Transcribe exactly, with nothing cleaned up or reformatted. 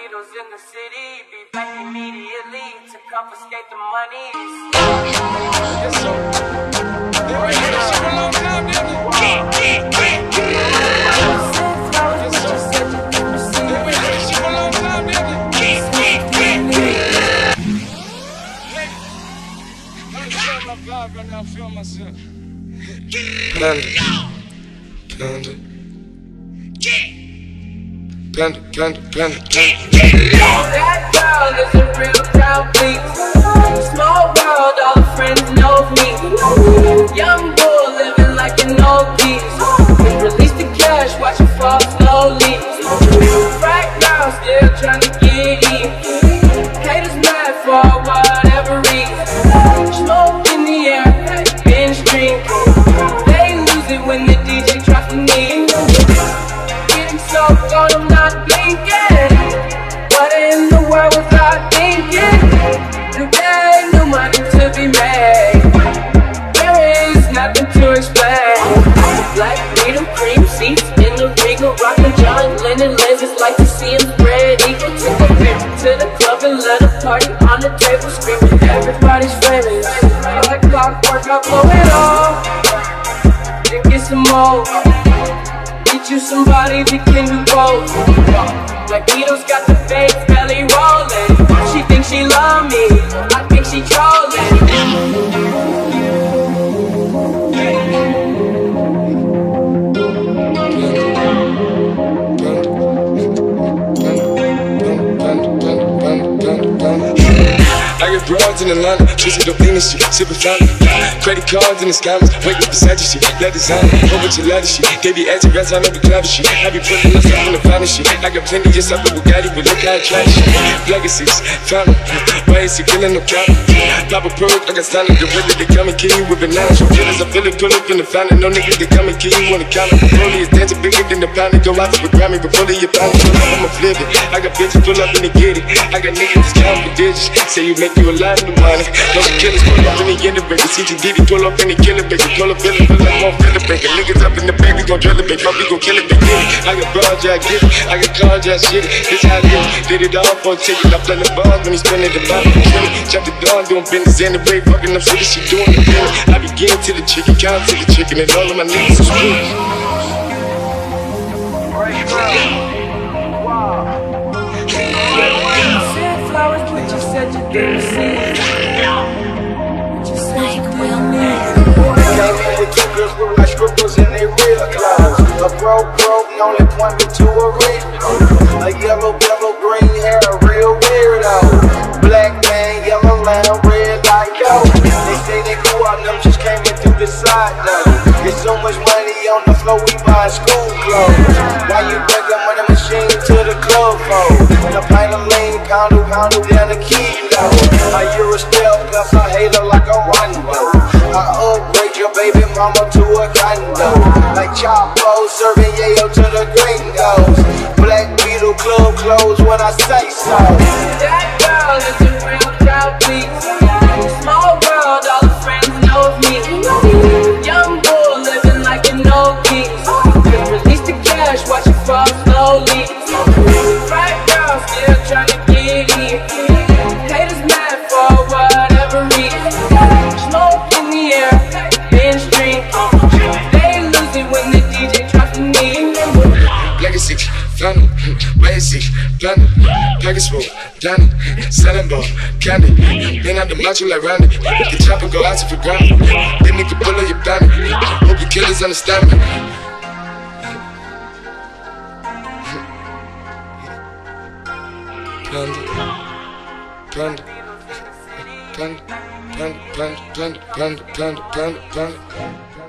Beatles in the city, be back immediately to confiscate the money. Yes, sir. They were here shit for a long time, nigga. Yes, sir. They were here shit for a long time, nigga. Hey, I'm feeling my vibe right now, I'm feeling myself. Panda, panda, panda, panda, panda, panda. That girl is a real crowd, please. Small world, all the friends know me. Young bull living like an old geese. Release the cash, watch it fall slowly. Right now, still trying to get in. Haters mad for whatever reason. Smoke in the air, binge drink. They lose it when the D J drops the knee. Getting so gone, I'm not blinking. What in the world was I thinking? Today, no money to be made. There is nothing to explain. Black freedom, cream seats in the Regal, rockin' John Lennon lenses, like to see him spread eagle. Took a picture to the club and let a party on the table, screaming everybody's famous. Like clockwork, I blow it all, then get some more. Get you somebody that can do both. Like Beatles got the face belly rolling. She thinks she love me, I think she trolling. I get broads in Atlanta, twisted up in this shit, sippin' fountain. Credit cards in the scammers, wake up beside your shit, that designer, whole bunch of leather shit. They be acting rats, I know the clever shit. I be putting myself in the finest shit. I got plenty just up with Bugatti, but look how I try shit. Legacies, fountain, why is he killing no counter? Pop a perk, I got standing, get ready to come and kill you with bananas. From feelings, I feel it, pull up in the fountain. No niggas that come and kill you on the counter. Rollie is dancing bigger than the pound. Go out to the Grammy, but fully your pound. Pull up, I'ma flip it. I got bitches pull up and they get it. I got niggas that's counting for digits. Say you make you a lot of money. Those killers pull up in the end of baby. C T D D pull up in the killer baby. Pull up in the feel like won't feel it baby. Niggas up in the baby gon' drill it baby. Probably gon' kill it baby. I got broads, yeah I get it. I got cars, yeah I shit it. This how I did it. Did it all for a ticket. I play the balls when he spinning the bottom. Chop the dawn, doing business in the way. Fucking up shit, she doing the bill. I begin to the chicken, count to the chicken, and all of my niggas are screwed. Flowers, but you said you didn't see it. Just like Will Smith. Came in with two girls look like strippers in they real clothes. A broke, broke, only point me to a rich. A yellow, yellow, green hair, a real weirdo. Black man, yellow lamb, red like dough. They say they cool out, them just came in through the side though. There's so much money on the floor, we buy school clothes. Why you bring a money machine to the club for? The pint of lean, pound of pound of down the kilo. A Euro step, plus I hate her like a Rondo. I upgrade your baby mama to a condo. Like Chapo, serving yayo to the gringos. Black Beetle club clothes when I say so. That girl is a real crowd, please. Small world, all the friends know me. Young bull living like an old geese. Release the cash, watch it fall slowly. Right now, still trying to get in. Haters mad for whatever reason. Smoke in the air, binge drink. They lose it when the D J drops the knee. Legacy, fountain, legacy, planet, package full, planet, selling ball, candy. Been out the macho like Randy. The chopper go out to for granted. They make you pull up your planet. Hope the killers understand me. Panda, panda, panda, panda, panda, panda, panda, panda, panda, panda.